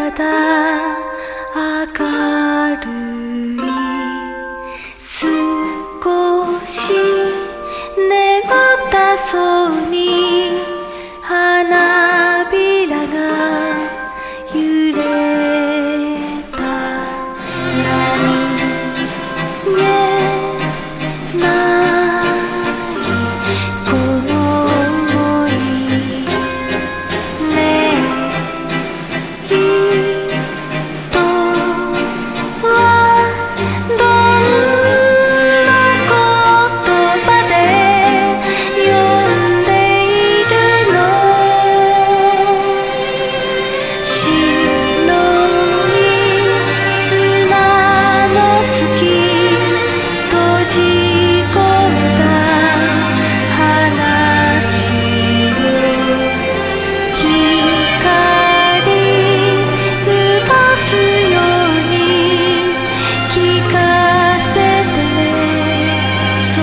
だ明るい少し眠たそうに花びらが揺れた何気ないこの想いねえ人はどんな言葉で呼んでいるの白い砂の月閉じ込めた話の光降らすように聞かせてねそう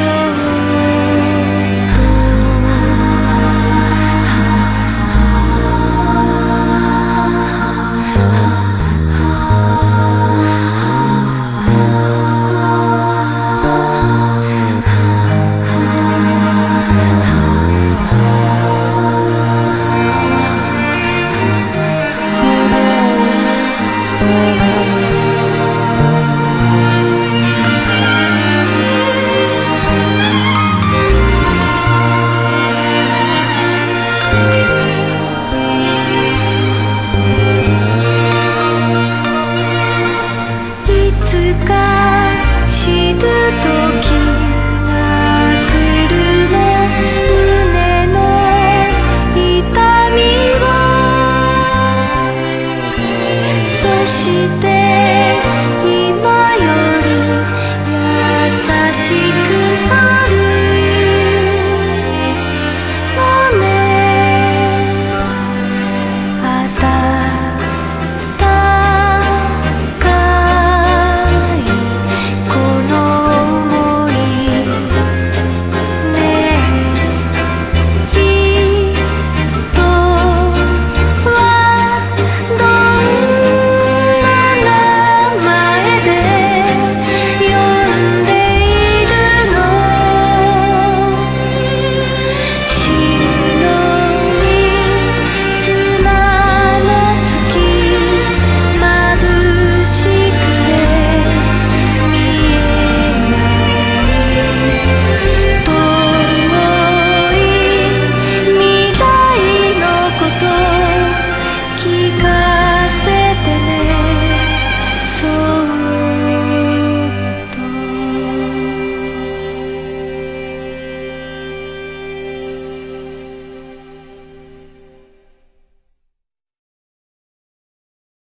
いつか知る時が来るの胸の痛みをそして